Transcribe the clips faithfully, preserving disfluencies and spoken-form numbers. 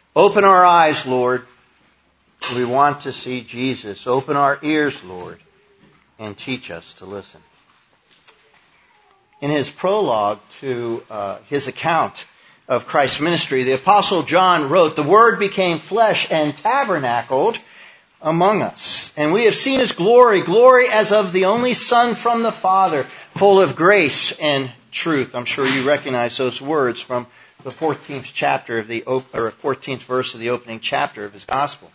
Open our eyes, Lord. We want to see Jesus. Open our ears, Lord, and teach us to listen. In his prologue to uh, his account of Christ's ministry, the Apostle John wrote, "The Word became flesh and tabernacled among us. And we have seen his glory, glory as of the only Son from the Father, full of grace and truth." I'm sure you recognize those words from the fourteenth chapter of the or fourteenth verse of the opening chapter of his gospel.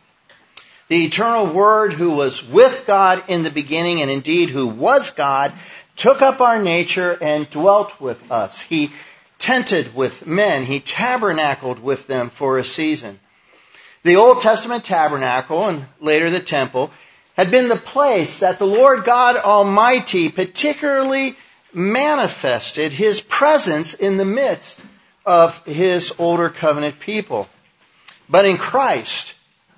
The eternal Word, who was with God in the beginning, and indeed who was God, took up our nature and dwelt with us. He tented with men. He tabernacled with them for a season. The Old Testament tabernacle, and later the temple, had been the place that the Lord God Almighty particularly manifested his presence in the midst of his older covenant people. But in Christ,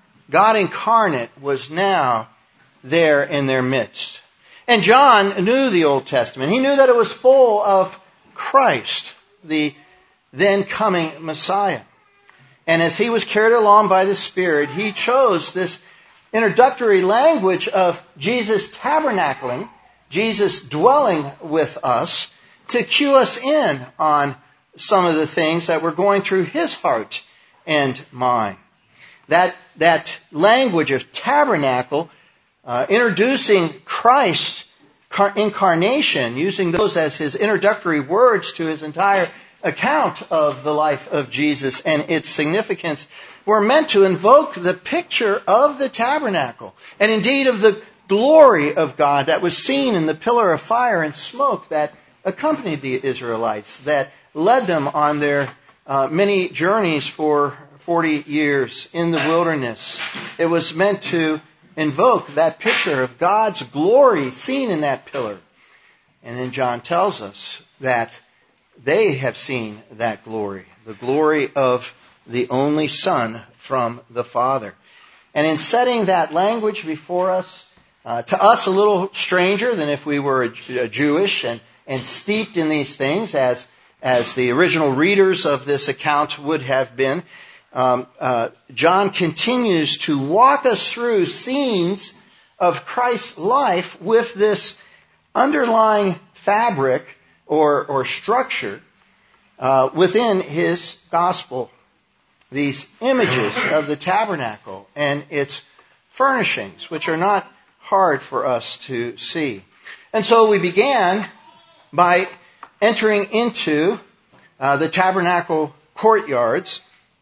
God incarnate was now there in their midst. And John knew the Old Testament. He knew that it was full of Christ, the then coming Messiah. And as he was carried along by the Spirit, he chose this introductory language of Jesus tabernacling, Jesus dwelling with us, to cue us in on some of the things that were going through his heart and mind. That, that language of tabernacle, uh, introducing Christ's incarnation, using those as his introductory words to his entire account of the life of Jesus and its significance, were meant to invoke the picture of the tabernacle, and indeed of the glory of God that was seen in the pillar of fire and smoke that accompanied the Israelites, that led them on their uh, many journeys for forty years in the wilderness. It was meant to invoke that picture of God's glory seen in that pillar. And then John tells us that they have seen that glory, the glory of the only Son from the Father. And in setting that language before us, uh, to us a little stranger than if we were a, a Jewish and, and steeped in these things, as, as the original readers of this account would have been, um, uh, John continues to walk us through scenes of Christ's life with this underlying fabric or, or structure uh, within his gospel. These images of the tabernacle and its furnishings, which are not hard for us to see. And so we began by entering into uh, the tabernacle courtyards.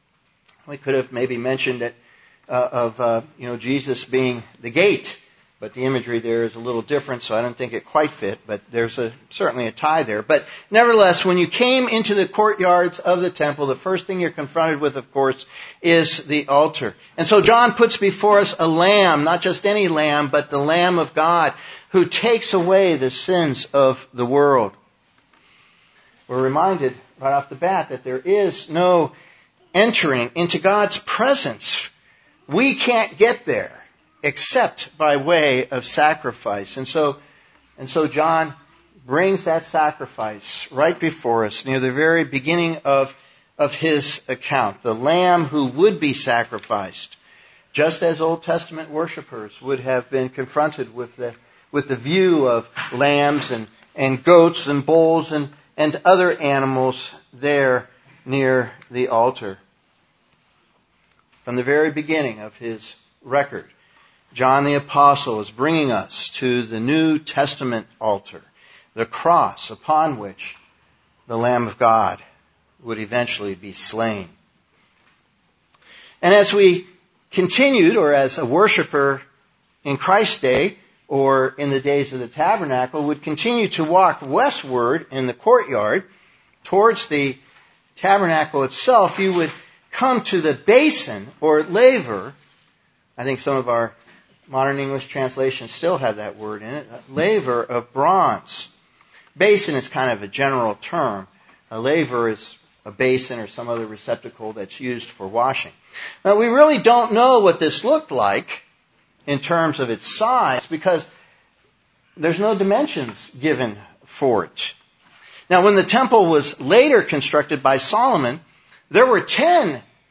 We could have maybe mentioned it uh, of uh, you know Jesus being the gate, but the imagery there is a little different, so I don't think it quite fit, but there's a certainly a tie there. But nevertheless, when you came into the courtyards of the temple, the first thing you're confronted with, of course, is the altar. And so John puts before us a lamb, not just any lamb, but the Lamb of God, who takes away the sins of the world. We're reminded right off the bat that there is no entering into God's presence. We can't get there except by way of sacrifice. And so, and so John brings that sacrifice right before us near the very beginning of, of his account. The lamb who would be sacrificed, just as Old Testament worshipers would have been confronted with the, with the view of lambs and, and goats and bulls and, and other animals there near the altar. From the very beginning of his record, John the Apostle is bringing us to the New Testament altar, the cross upon which the Lamb of God would eventually be slain. And as we continued, or as a worshiper in Christ's day, or in the days of the tabernacle, would continue to walk westward in the courtyard towards the tabernacle itself, you would come to the basin or laver. I think some of our modern English translations still have that word in it. A laver of bronze. Basin is kind of a general term. A laver is a basin or some other receptacle that's used for washing. Now, we really don't know what this looked like in terms of its size because there's no dimensions given for it. Now, when the temple was later constructed by Solomon, there were ten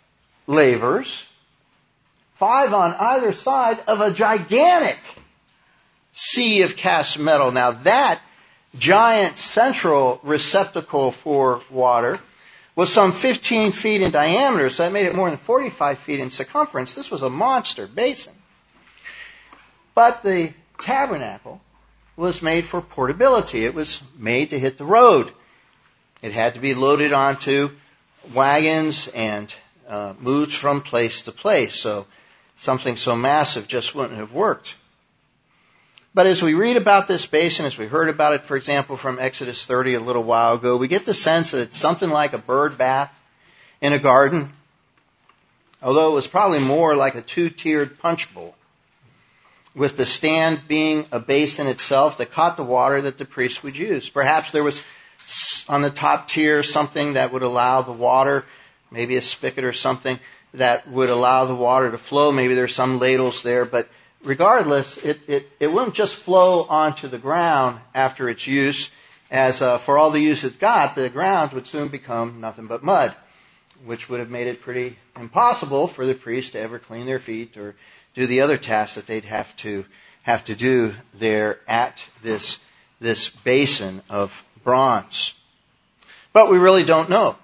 lavers, five on either side of a gigantic sea of cast metal. Now that giant central receptacle for water was some fifteen feet in diameter, so that made it more than forty-five feet in circumference. This was a monster basin. But the tabernacle was made for portability. It was made to hit the road. It had to be loaded onto wagons and uh, moved from place to place. So something so massive just wouldn't have worked. But as we read about this basin, as we heard about it, for example, from Exodus thirty a little while ago, we get the sense that it's something like a bird bath in a garden, although it was probably more like a two-tiered punch bowl, with the stand being a basin itself that caught the water that the priest would use. Perhaps there was on the top tier something that would allow the water, maybe a spigot or something, that would allow the water to flow. Maybe there's some ladles there, but regardless, it, it, it wouldn't just flow onto the ground after its use, as uh, for all the use it got, the ground would soon become nothing but mud, which would have made it pretty impossible for the priest to ever clean their feet or do the other tasks that they'd have to have to do there at this, this basin of bronze. But we really don't know.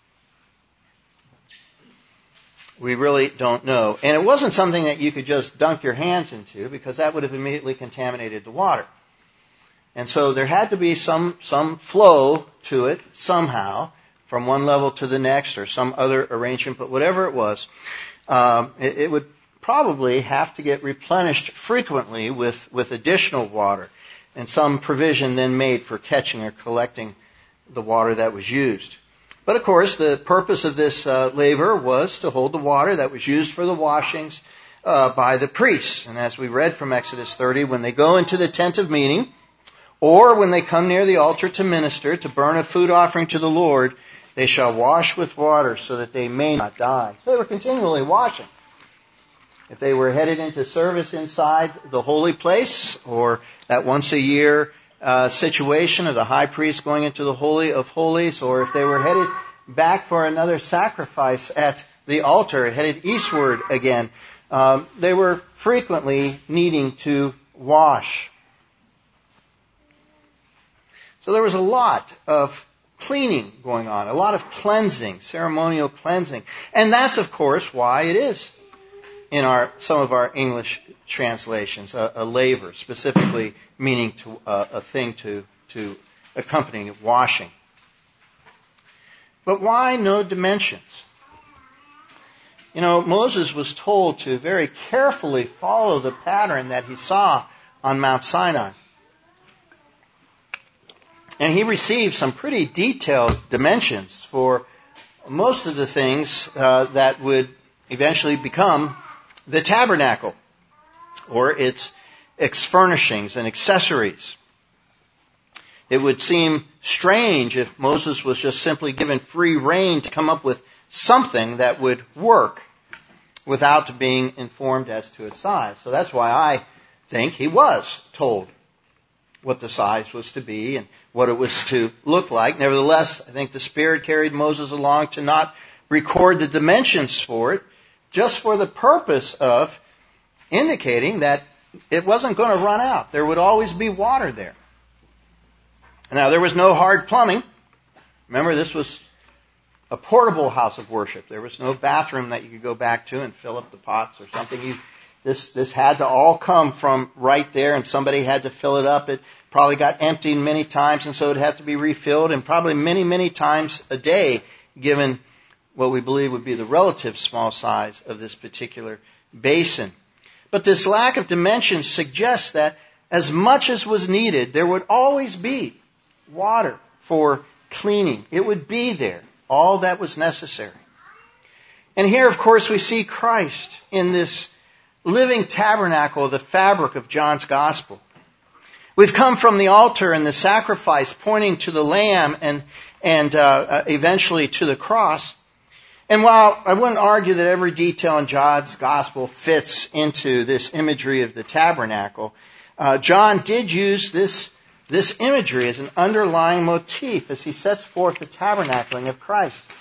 We really don't know. And it wasn't something that you could just dunk your hands into, because that would have immediately contaminated the water. And so there had to be some, some flow to it somehow, from one level to the next, or some other arrangement. But whatever it was, um, it, it would probably have to get replenished frequently with, with additional water, and some provision then made for catching or collecting the water that was used. But of course, the purpose of this uh, laver was to hold the water that was used for the washings uh, by the priests. And as we read from Exodus thirty, when they go into the tent of meeting, or when they come near the altar to minister, to burn a food offering to the Lord, they shall wash with water so that they may not die. So they were continually washing. If they were headed into service inside the holy place, or that once a year Uh, situation of the high priest going into the Holy of Holies, or if they were headed back for another sacrifice at the altar, headed eastward again, um, they were frequently needing to wash. So there was a lot of cleaning going on, a lot of cleansing, ceremonial cleansing. And that's, of course, why it is in our some of our English translations, a, a laver, specifically meaning to uh, a thing to to accompany washing. But why no dimensions? You know, Moses was told to very carefully follow the pattern that he saw on Mount Sinai. And he received some pretty detailed dimensions for most of the things uh, that would eventually become the tabernacle, or its its furnishings and accessories. It would seem strange if Moses was just simply given free rein to come up with something that would work without being informed as to its size. So that's why I think he was told what the size was to be and what it was to look like. Nevertheless, I think the Spirit carried Moses along to not record the dimensions for it, just for the purpose of indicating that it wasn't going to run out. There would always be water there. Now, there was no hard plumbing. Remember, this was a portable house of worship. There was no bathroom that you could go back to and fill up the pots or something. You, this, this had to all come from right there, and somebody had to fill it up. It probably got emptied many times, and so it had to be refilled, and probably many, many times a day, given what we believe would be the relative small size of this particular basin. But this lack of dimensions suggests that as much as was needed, there would always be water for cleaning. It would be there, all that was necessary. And here, of course, we see Christ in this living tabernacle, the fabric of John's gospel. We've come from the altar and the sacrifice pointing to the Lamb and, and uh, eventually to the cross. And while I wouldn't argue that every detail in John's gospel fits into this imagery of the tabernacle, uh, John did use this, this imagery as an underlying motif as he sets forth the tabernacling of Christ.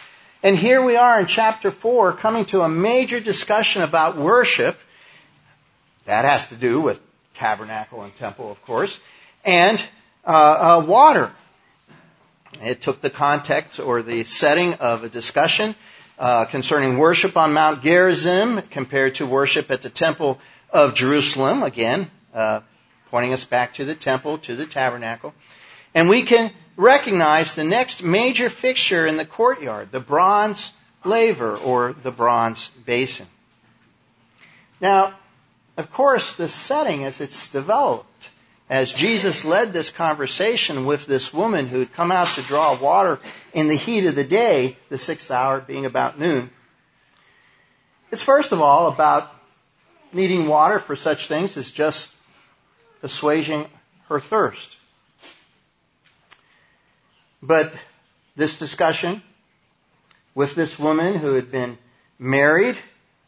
And here we are in chapter four, coming to a major discussion about worship. That has to do with tabernacle and temple, of course, and uh, uh, water. It took the context or the setting of a discussion uh, concerning worship on Mount Gerizim compared to worship at the temple of Jerusalem. Again, uh, pointing us back to the temple, to the tabernacle. And we can recognize the next major fixture in the courtyard, the bronze laver or the bronze basin. Now, of course, the setting as it's developed, as Jesus led this conversation with this woman who had come out to draw water in the heat of the day, the sixth hour being about noon, it's first of all about needing water for such things as just assuaging her thirst. But this discussion with this woman who had been married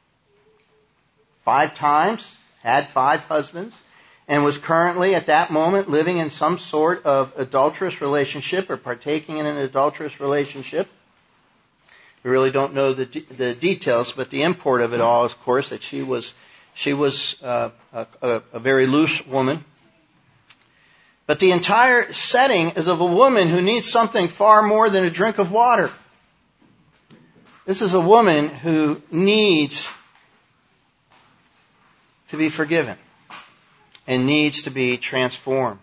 five times, had five husbands, and was currently at that moment living in some sort of adulterous relationship or partaking in an adulterous relationship. We really don't know the de- the details, but the import of it all is, of course, that she was she was uh, a, a, a very loose woman. But the entire setting is of a woman who needs something far more than a drink of water. This is a woman who needs to be forgiven and needs to be transformed.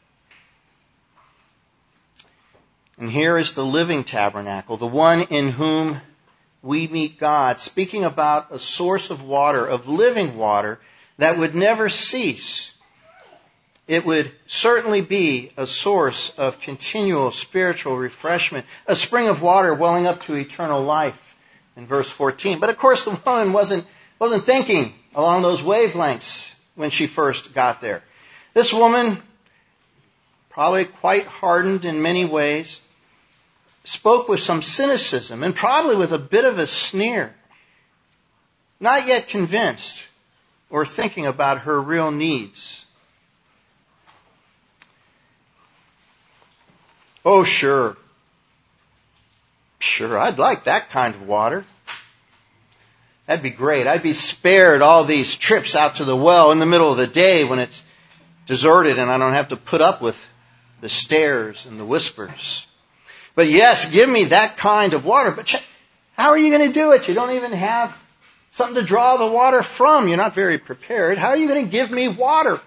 And here is the living tabernacle, the one in whom we meet God, speaking about a source of water, of living water, that would never cease. It would certainly be a source of continual spiritual refreshment, a spring of water welling up to eternal life in verse fourteen. But of course the woman wasn't, wasn't thinking along those wavelengths when she first got there. This woman, probably quite hardened in many ways, spoke with some cynicism and probably with a bit of a sneer, not yet convinced or thinking about her real needs. Oh, sure. Sure, I'd like that kind of water. That'd be great. I'd be spared all these trips out to the well in the middle of the day when it's deserted and I don't have to put up with the stares and the whispers. But yes, give me that kind of water. But how are you going to do it? You don't even have something to draw the water from. You're not very prepared. How are you going to give me water?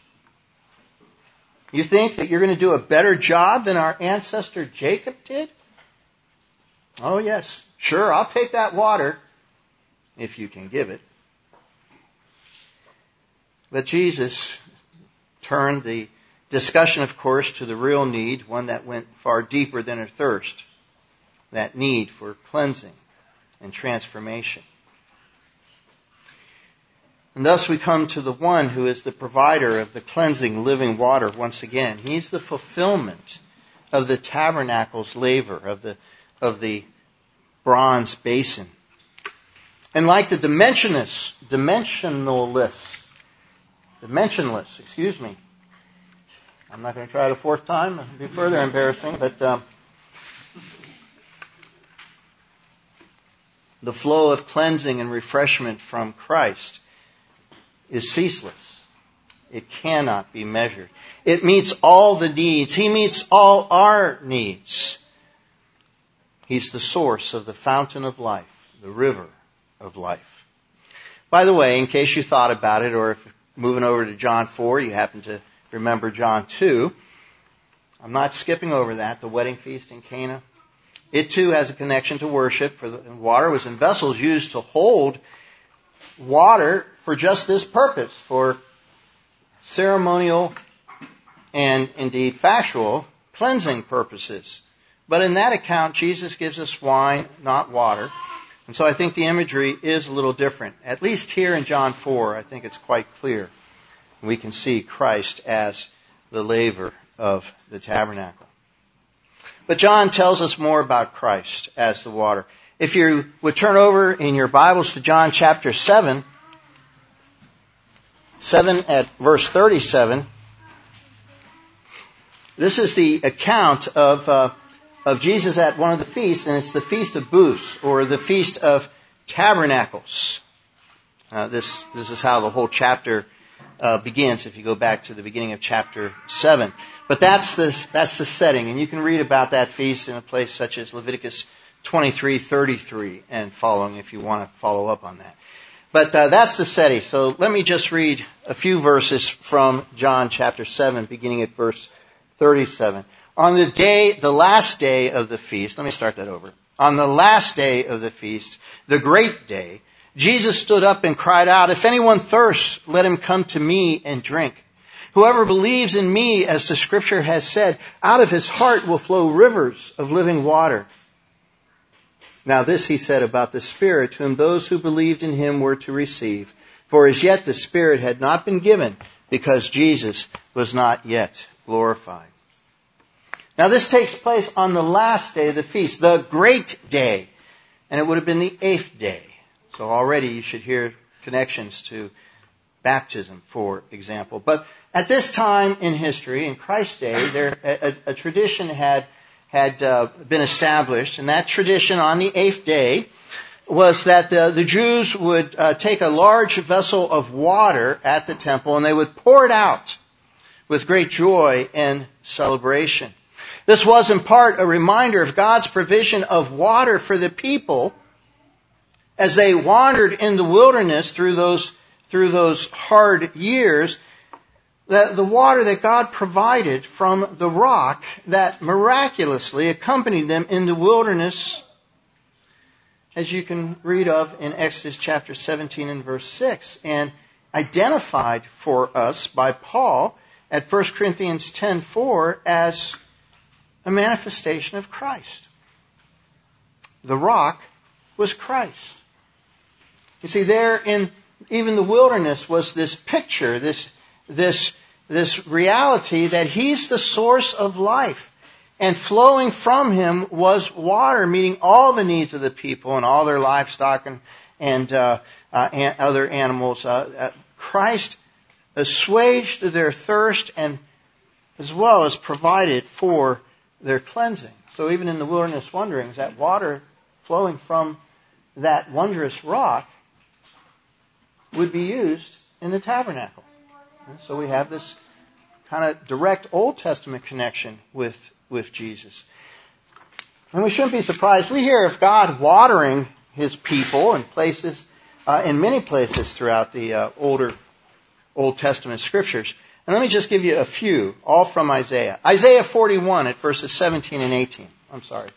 You think that you're going to do a better job than our ancestor Jacob did? Oh yes, sure, I'll take that water if you can give it. But Jesus turned the discussion, of course, to the real need, one that went far deeper than her thirst, that need for cleansing and transformation. And thus we come to the one who is the provider of the cleansing living water once again. He's the fulfillment of the tabernacle's laver, of the, of the bronze basin. And like the dimensionless, dimensionless, dimensionless, excuse me. I'm not going to try it a fourth time. It'll be further embarrassing, but um, the flow of cleansing and refreshment from Christ is ceaseless. It cannot be measured. It meets all the needs. He meets all our needs. He's the source of the fountain of life, the river of life. By the way, in case you thought about it, or if moving over to John four, you happen to remember John two, I'm not skipping over that, the wedding feast in Cana. It too has a connection to worship, for the water was in vessels used to hold water for just this purpose, for ceremonial and indeed factual cleansing purposes. But in that account, Jesus gives us wine, not water. And so I think the imagery is a little different. At least here in John four, I think it's quite clear. We can see Christ as the laver of the tabernacle. But John tells us more about Christ as the water. If you would turn over in your Bibles to John chapter seven, seven at verse thirty-seven, this is the account of uh, of Jesus at one of the feasts, and it's the Feast of Booths, or the Feast of Tabernacles. Uh, this, this is how the whole chapter uh, begins, if you go back to the beginning of chapter seven. But that's the, that's the setting, and you can read about that feast in a place such as Leviticus twenty-three thirty-three and following if you want to follow up on that. But uh, that's the setting. So let me just read a few verses from John chapter seven, beginning at verse thirty-seven. On the day, the last day of the feast, let me start that over. On the last day of the feast, the great day, Jesus stood up and cried out, "If anyone thirsts, let him come to me and drink. Whoever believes in me, as the scripture has said, out of his heart will flow rivers of living water." Now this he said about the Spirit, whom those who believed in him were to receive. For as yet the Spirit had not been given, because Jesus was not yet glorified. Now this takes place on the last day of the feast, the great day. And it would have been the eighth day. So already you should hear connections to baptism, for example. But at this time in history, in Christ's day, there a, a tradition had had uh, been established, and that tradition on the eighth day was that the, the Jews would uh, take a large vessel of water at the temple, and they would pour it out with great joy and celebration. This was in part a reminder of God's provision of water for the people as they wandered in the wilderness through those, through those hard years. The, the water that God provided from the rock that miraculously accompanied them in the wilderness, as you can read of in Exodus chapter seventeen and verse six, and identified for us by Paul at First Corinthians ten four as a manifestation of Christ. The rock was Christ. You see, there in even the wilderness was this picture, this This, this reality that He's the source of life. And flowing from Him was water, meeting all the needs of the people and all their livestock and, and, uh, uh, and other animals. Uh, uh, Christ assuaged their thirst and as well as provided for their cleansing. So even in the wilderness wanderings, that water flowing from that wondrous rock would be used in the tabernacle. So we have this kind of direct Old Testament connection with, with Jesus. And we shouldn't be surprised. We hear of God watering His people in places, uh, in many places throughout the uh, older Old Testament scriptures. And let me just give you a few, all from Isaiah. Isaiah forty-one at verses seventeen and eighteen. I'm sorry.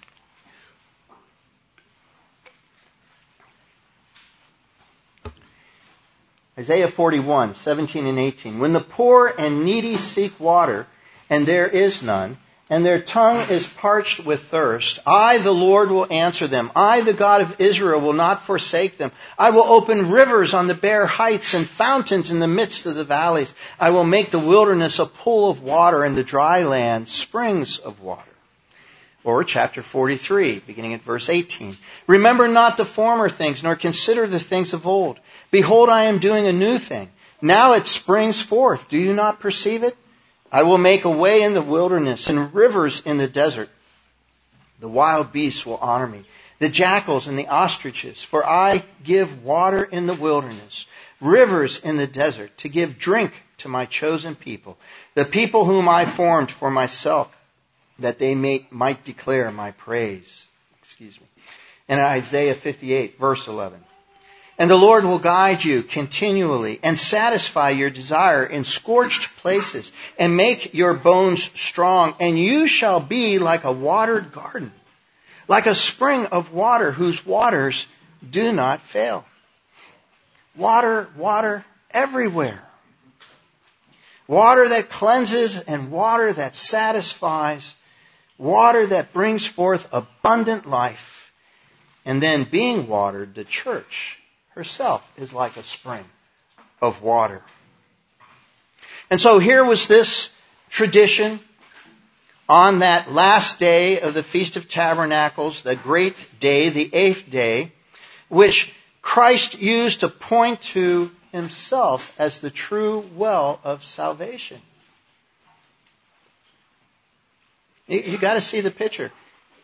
Isaiah forty-one, seventeen and eighteen. When the poor and needy seek water, and there is none, and their tongue is parched with thirst, I, the Lord, will answer them. I, the God of Israel, will not forsake them. I will open rivers on the bare heights and fountains in the midst of the valleys. I will make the wilderness a pool of water, and the dry land springs of water. Or chapter forty-three, beginning at verse eighteen. Remember not the former things, nor consider the things of old. Behold, I am doing a new thing. Now it springs forth. Do you not perceive it? I will make a way in the wilderness and rivers in the desert. The wild beasts will honor me, the jackals and the ostriches, for I give water in the wilderness, rivers in the desert, to give drink to my chosen people, the people whom I formed for myself, that they may, might declare my praise. Excuse me. And Isaiah fifty-eight, verse eleven. And the Lord will guide you continually and satisfy your desire in scorched places and make your bones strong. And you shall be like a watered garden, like a spring of water whose waters do not fail. Water, water everywhere. Water that cleanses and water that satisfies. Water that brings forth abundant life. And then being watered, the church herself is like a spring of water. And so here was this tradition on that last day of the Feast of Tabernacles, the great day, the eighth day, which Christ used to point to Himself as the true well of salvation. You, you got to see the picture.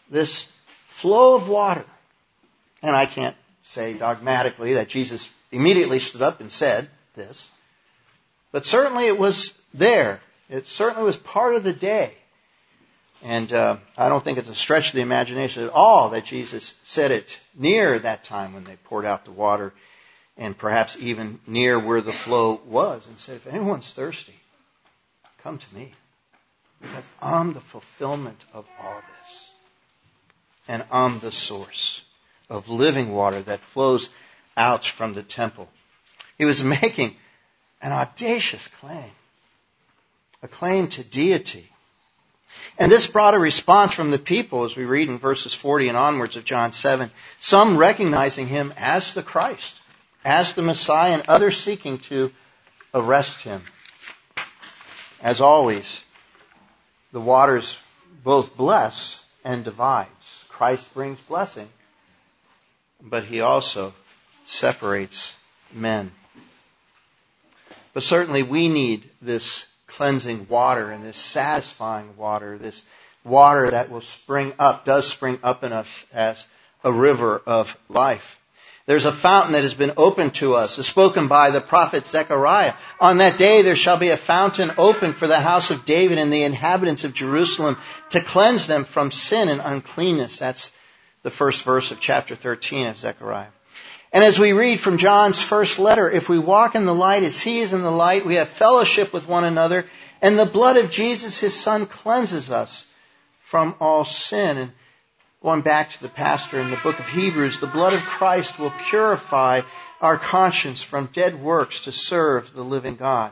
this flow of water. And I can't say dogmatically that Jesus immediately stood up and said this, but certainly it was there. It certainly was part of the day. And uh, I don't think it's a stretch of the imagination at all that Jesus said it near that time when they poured out the water, and perhaps even near where the flow was, and said, if anyone's thirsty, come to me, because I'm the fulfillment of all this. And I'm the source of living water that flows out from the temple. He was making an audacious claim, a claim to deity. And this brought a response from the people, as we read in verses forty and onwards of John seven, some recognizing him as the Christ, as the Messiah, and others seeking to arrest him. As always, the waters both bless and divides. Christ brings blessing, but he also separates men. But certainly we need this cleansing water and this satisfying water, this water that will spring up, does spring up in us as a river of life. There's a fountain that has been opened to us, spoken by the prophet Zechariah. On that day there shall be a fountain opened for the house of David and the inhabitants of Jerusalem to cleanse them from sin and uncleanness. That's the first verse of chapter thirteen of Zechariah. And as we read from John's first letter, if we walk in the light as he is in the light, we have fellowship with one another, and the blood of Jesus, his Son, cleanses us from all sin. And going back to the pastor in the book of Hebrews, the blood of Christ will purify our conscience from dead works to serve the living God.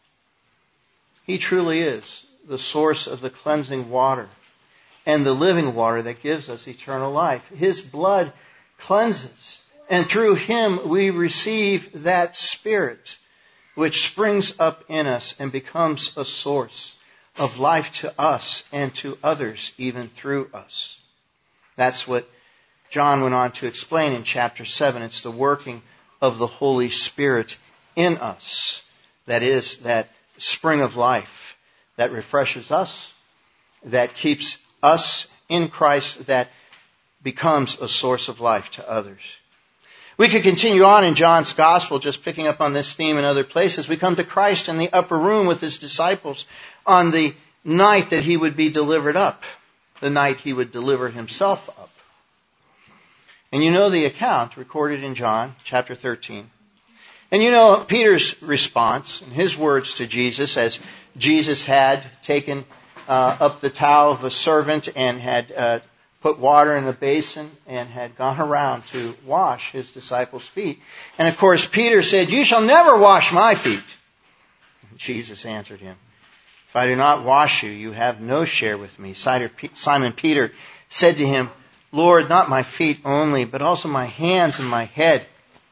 He truly is the source of the cleansing water and the living water that gives us eternal life. His blood cleanses. And through him we receive that Spirit which springs up in us and becomes a source of life to us and to others even through us. That's what John went on to explain in chapter seven. It's the working of the Holy Spirit in us. That is, that spring of life that refreshes us, that keeps us in Christ, that becomes a source of life to others. We could continue on in John's Gospel, just picking up on this theme in other places. We come to Christ in the upper room with his disciples on the night that he would be delivered up, the night he would deliver himself up. And you know the account recorded in John chapter thirteen. And you know Peter's response and his words to Jesus as Jesus had taken uh, up the towel of a servant and had uh, put water in a basin and had gone around to wash his disciples' feet. And of course, Peter said, "You shall never wash my feet." And Jesus answered him, "If I do not wash you, you have no share with me." Simon Peter said to him, "Lord, not my feet only, but also my hands and my head."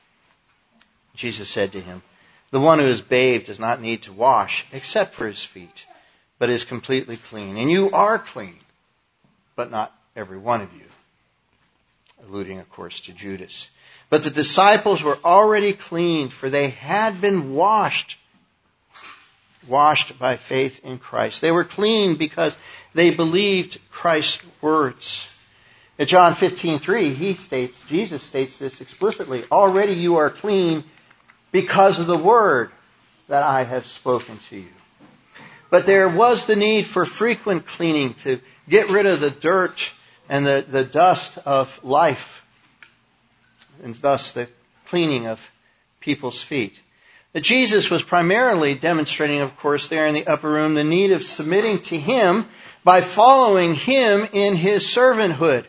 Jesus said to him, "The one who is bathed does not need to wash except for his feet, but is completely clean. And you are clean, but not every one of you." Alluding, of course, to Judas. But the disciples were already clean, for they had been washed. Washed by faith in Christ. They were clean because they believed Christ's words. In John fifteen three, he states, Jesus states this explicitly. "Already you are clean because of the word that I have spoken to you." But there was the need for frequent cleaning to get rid of the dirt and the, the dust of life, and thus the cleaning of people's feet. But Jesus was primarily demonstrating, of course, there in the upper room, the need of submitting to him by following him in his servanthood.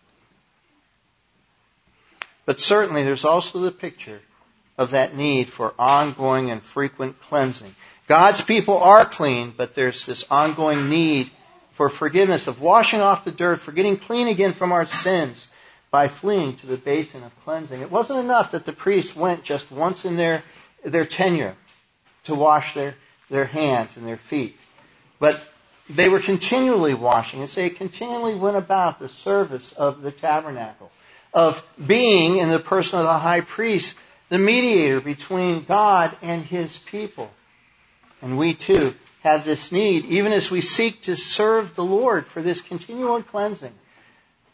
But certainly there's also the picture of that need for ongoing and frequent cleansing. God's people are clean, but there's this ongoing need for forgiveness, of washing off the dirt, for getting clean again from our sins by fleeing to the basin of cleansing. It wasn't enough that the priests went just once in their, their tenure to wash their, their hands and their feet. But they were continually washing, as they continually went about the service of the tabernacle, of being, in the person of the high priest, the mediator between God and his people. And we too have this need, even as we seek to serve the Lord, for this continual cleansing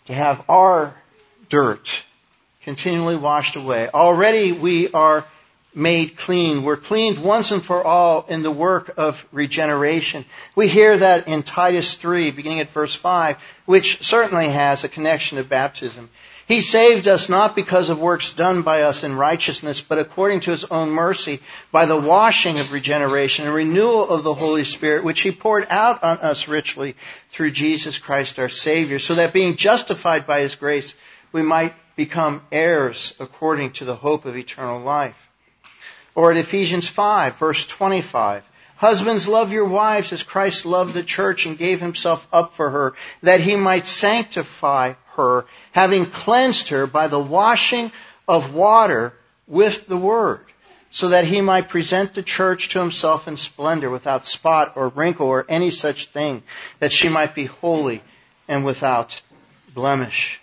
to have our dirt continually washed away. Already we are made clean. We're cleaned once and for all in the work of regeneration. We hear that in Titus three, beginning at verse five, which certainly has a connection to baptism. He saved us not because of works done by us in righteousness, but according to his own mercy, by the washing of regeneration and renewal of the Holy Spirit, which he poured out on us richly through Jesus Christ our Savior, so that being justified by his grace, we might become heirs according to the hope of eternal life. Or at Ephesians five, verse twenty-five, husbands, love your wives as Christ loved the church and gave himself up for her, that he might sanctify her, having cleansed her by the washing of water with the word, so that he might present the church to himself in splendor, without spot or wrinkle or any such thing, that she might be holy and without blemish.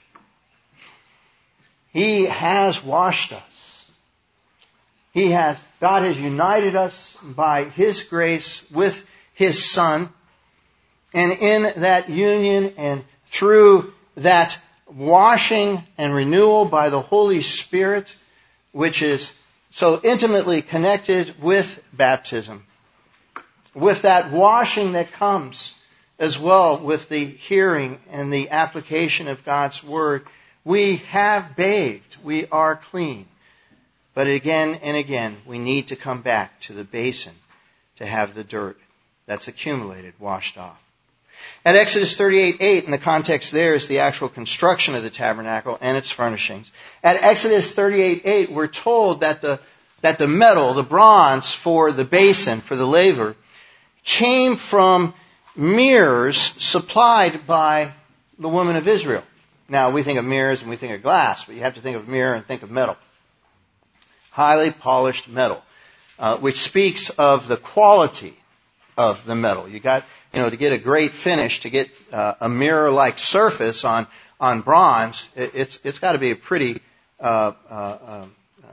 He has washed us. He has, God has united us by his grace with his Son. And in that union and through that washing and renewal by the Holy Spirit, which is so intimately connected with baptism, with that washing that comes as well with the hearing and the application of God's Word, we have bathed. We are clean. But again and again, we need to come back to the basin to have the dirt that's accumulated washed off. At Exodus thirty-eight eight, in the context there is the actual construction of the tabernacle and its furnishings. At Exodus thirty-eight eight, we're told that the, that the metal, the bronze for the basin, for the laver, came from mirrors supplied by the women of Israel. Now, we think of mirrors and we think of glass, but you have to think of mirror and think of metal. Highly polished metal, uh, which speaks of the quality of the metal. You got, you know, to get a great finish, to get uh, a mirror-like surface on on bronze, it, it's it's got to be a pretty uh, uh, uh, uh,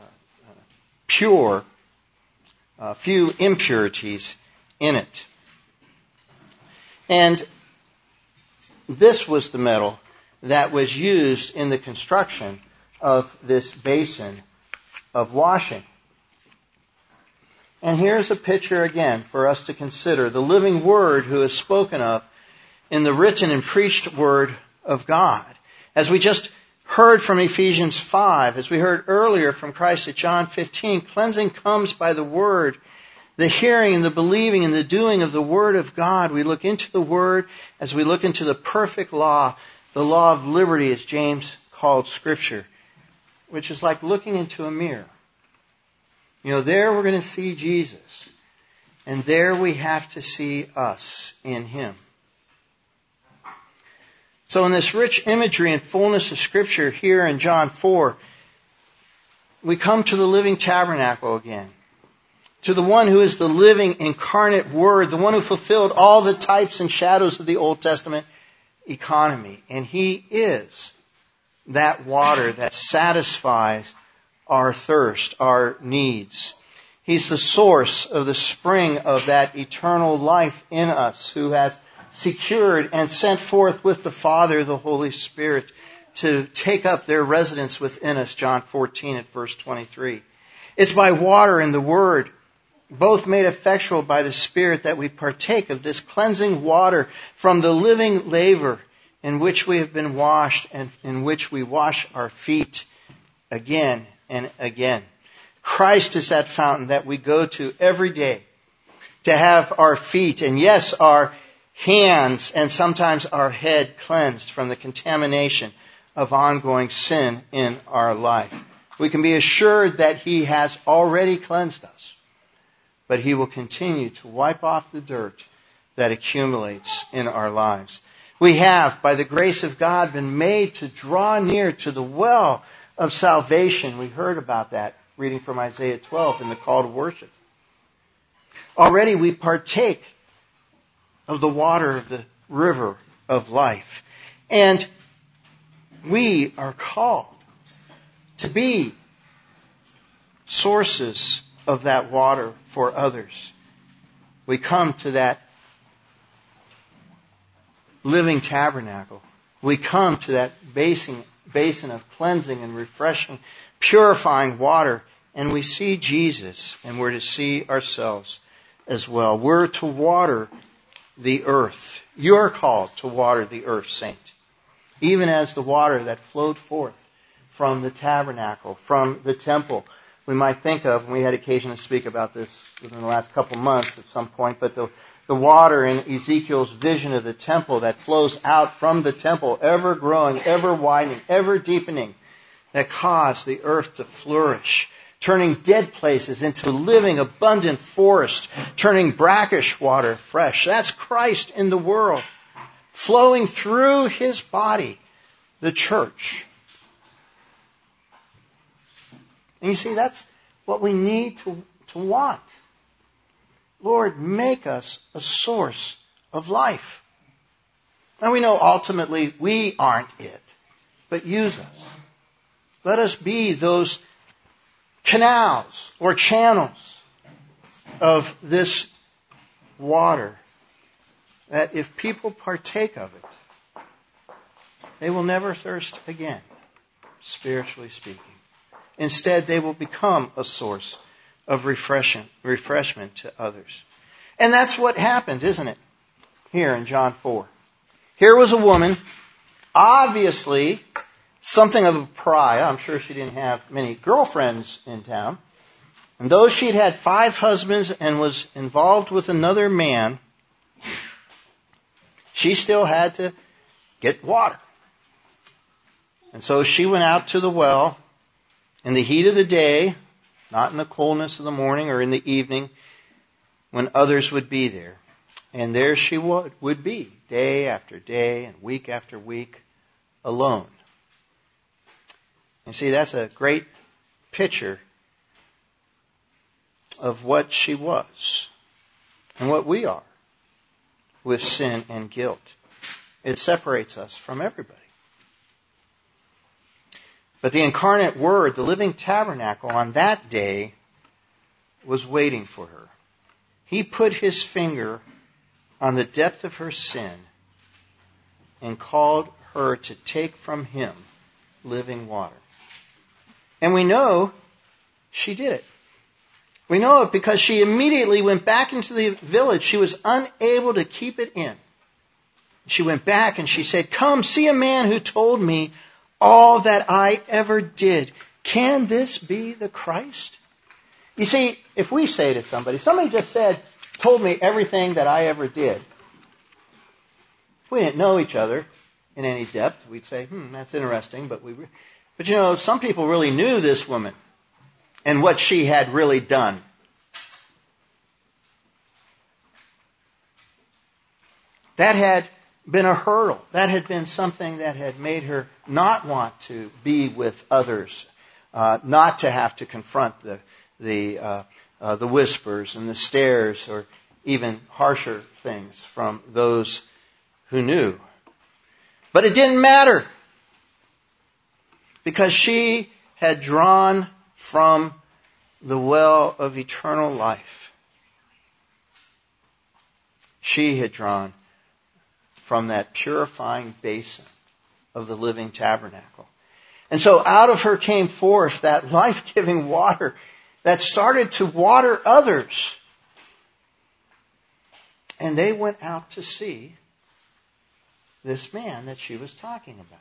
pure, uh, few impurities in it. And this was the metal that was used in the construction of this basin of washing. And here's a picture again for us to consider. The living Word who is spoken of in the written and preached Word of God. As we just heard from Ephesians five, as we heard earlier from Christ at John fifteen, cleansing comes by the Word, the hearing and the believing and the doing of the Word of God. We look into the Word as we look into the perfect law, the law of liberty, as James called Scripture, which is like looking into a mirror. You know, there we're going to see Jesus. And there we have to see us in him. So in this rich imagery and fullness of Scripture here in John four, we come to the living tabernacle again. To the one who is the living incarnate Word, the one who fulfilled all the types and shadows of the Old Testament economy. And he is that water that satisfies our thirst, our needs. He's the source of the spring of that eternal life in us, who has secured and sent forth with the Father the Holy Spirit to take up their residence within us, John fourteen at verse twenty-three. It's by water and the Word, both made effectual by the Spirit, that we partake of this cleansing water from the living laver in which we have been washed and in which we wash our feet again and again. Christ is that fountain that we go to every day to have our feet and, yes, our hands and sometimes our head cleansed from the contamination of ongoing sin in our life. We can be assured that he has already cleansed us, but he will continue to wipe off the dirt that accumulates in our lives. We have, by the grace of God, been made to draw near to the well of salvation. We heard about that reading from Isaiah twelve in the call to worship. Already we partake of the water of the river of life. And we are called to be sources of that water for others. We come to that living tabernacle we come to that basin, basin of cleansing and refreshing, purifying water, and we see Jesus, and we're to see ourselves as well. We're to water the earth. You're called to water the earth, saint. Even as the water that flowed forth from the tabernacle, from the temple. We might think of, and we had occasion to speak about this within the last couple of months at some point, but the, the water in Ezekiel's vision of the temple that flows out from the temple, ever growing, ever widening, ever deepening, that caused the earth to flourish, turning dead places into living, abundant forest, turning brackish water fresh. That's Christ in the world, flowing through His body, the church. And you see, that's what we need to, to want. Lord, make us a source of life. And we know ultimately we aren't it, but use us. Let us be those canals or channels of this water that if people partake of it, they will never thirst again, spiritually speaking. Instead, they will become a source of refreshment, refreshment to others. And that's what happened, isn't it? Here in John four. Here was a woman, obviously something of a pariah. I'm sure she didn't have many girlfriends in town. And though she'd had five husbands and was involved with another man, she still had to get water. And so she went out to the well in the heat of the day, not in the coolness of the morning or in the evening, when others would be there. And there she would, would be, day after day and week after week, alone. You see, that's a great picture of what she was and what we are with sin and guilt. It separates us from everybody. But the incarnate Word, the living tabernacle, on that day was waiting for her. He put His finger on the depth of her sin and called her to take from Him living water. And we know she did it. We know it because she immediately went back into the village. She was unable to keep it in. She went back and she said, "Come, see a man who told me all that I ever did. Can this be the Christ?" You see, if we say to somebody, somebody just said, told me everything that I ever did. If we didn't know each other in any depth, we'd say, hmm, that's interesting. But, we, but you know, some people really knew this woman and what she had really done. That had been a hurdle. That had been something that had made her not want to be with others, uh, not to have to confront the the uh, uh, the whispers and the stares, or even harsher things from those who knew. But it didn't matter, because she had drawn from the well of eternal life. She had drawn from that purifying basin of the living tabernacle. And so out of her came forth that life-giving water that started to water others. And they went out to see this man that she was talking about.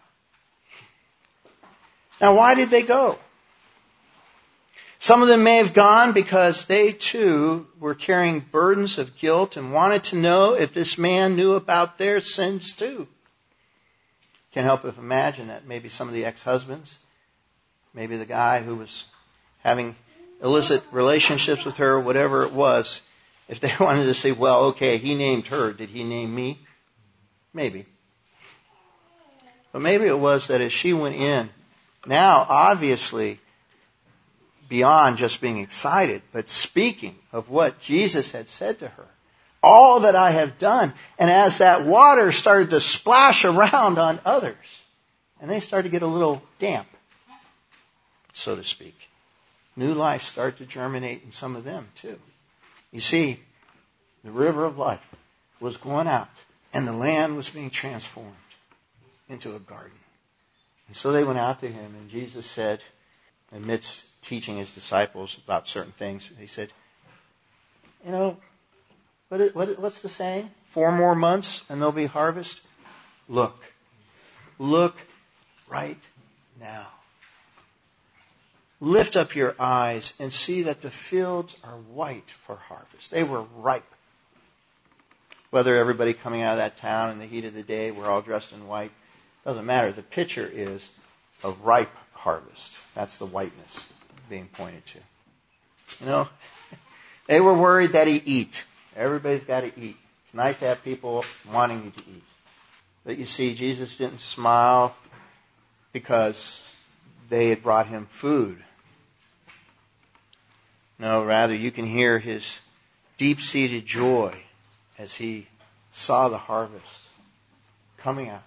Now, why did they go? Some of them may have gone because they too were carrying burdens of guilt and wanted to know if this man knew about their sins too. Can't help but imagine that maybe some of the ex-husbands, maybe the guy who was having illicit relationships with her, whatever it was, if they wanted to say, well, okay, he named her, did he name me? Maybe. But maybe it was that as she went in, now obviously beyond just being excited, but speaking of what Jesus had said to her, all that I have done. And as that water started to splash around on others, and they started to get a little damp, so to speak, new life started to germinate in some of them too. You see, the river of life was going out, and the land was being transformed into a garden. And so they went out to him, and Jesus said, amidst teaching his disciples about certain things, he said, you know, what, what, what's the saying? Four more months and there'll be harvest? Look. Look right now. Lift up your eyes and see that the fields are white for harvest. They were ripe. Whether everybody coming out of that town in the heat of the day, we're all dressed in white, doesn't matter. The picture is a ripe harvest. That's the whiteness being pointed to. You know, they were worried that he eat. Everybody's got to eat. It's nice to have people wanting you to eat. But you see, Jesus didn't smile because they had brought him food. No, rather, you can hear his deep-seated joy as he saw the harvest coming out.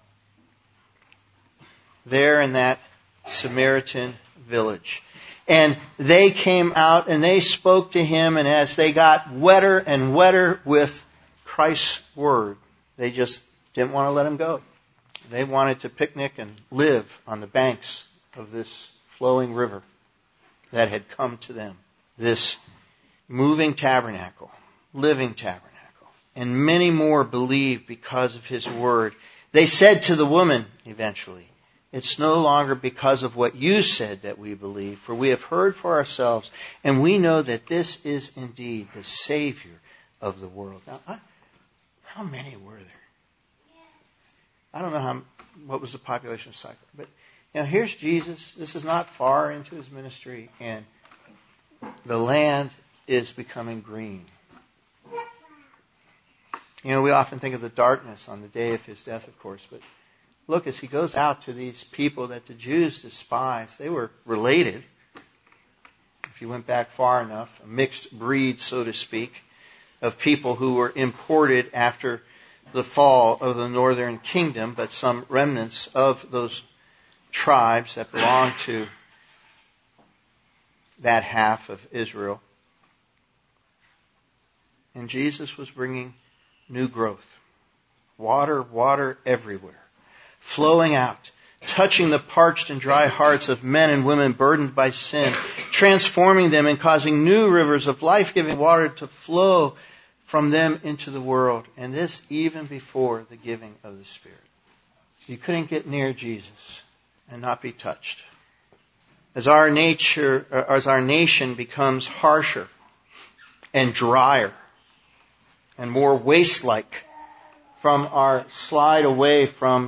There in that Samaritan village. And they came out and they spoke to him, and as they got wetter and wetter with Christ's word, they just didn't want to let him go. They wanted to picnic and live on the banks of this flowing river that had come to them. This moving tabernacle, living tabernacle. And many more believed because of his word. They said to the woman, eventually, it's no longer because of what you said that we believe, for we have heard for ourselves, and we know that this is indeed the Savior of the world. Now, I, how many were there? I don't know how what was the population of Cyprus, but you know, here's Jesus. This is not far into his ministry, and the land is becoming green. You know, we often think of the darkness on the day of his death, of course, but look, as he goes out to these people that the Jews despise, they were related, if you went back far enough, a mixed breed, so to speak, of people who were imported after the fall of the northern kingdom, but some remnants of those tribes that belonged to that half of Israel. And Jesus was bringing new growth. Water, water everywhere. Flowing out, touching the parched and dry hearts of men and women burdened by sin, transforming them and causing new rivers of life-giving water to flow from them into the world. And this even before the giving of the Spirit. You couldn't get near Jesus and not be touched. As our nature, as our nation becomes harsher and drier and more waste-like from our slide away from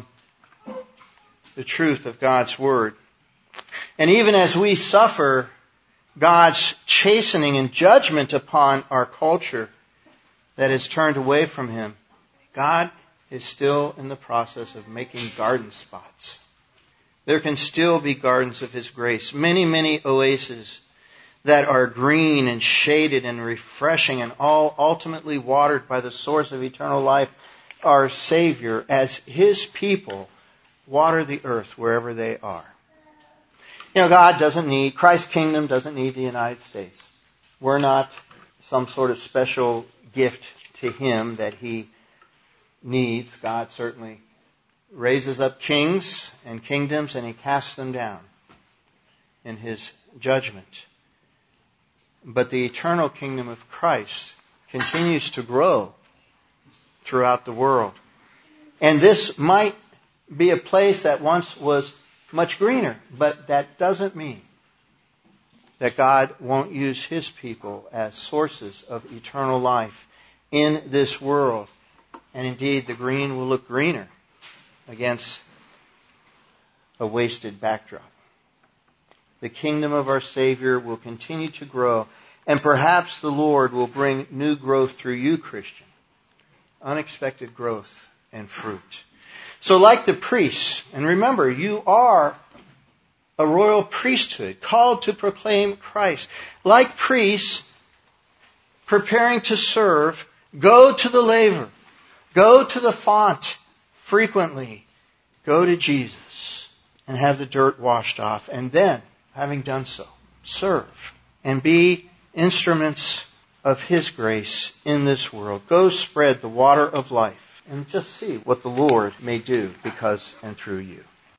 the truth of God's Word. And even as we suffer God's chastening and judgment upon our culture that is turned away from Him, God is still in the process of making garden spots. There can still be gardens of His grace. Many, many oases that are green and shaded and refreshing and all ultimately watered by the source of eternal life, our Savior, as His people water the earth wherever they are. You know, God doesn't need, Christ's kingdom doesn't need the United States. We're not some sort of special gift to Him that He needs. God certainly raises up kings and kingdoms and He casts them down in His judgment. But the eternal kingdom of Christ continues to grow throughout the world. And this might be a place that once was much greener, but that doesn't mean that God won't use His people as sources of eternal life in this world. And indeed, the green will look greener against a wasted backdrop. The kingdom of our Savior will continue to grow, and perhaps the Lord will bring new growth through you, Christian. Unexpected growth and fruit. So like the priests, and remember, you are a royal priesthood, called to proclaim Christ. Like priests, preparing to serve, go to the laver, go to the font frequently, go to Jesus and have the dirt washed off. And then, having done so, serve and be instruments of His grace in this world. Go spread the water of life and just see what the Lord may do because and through you.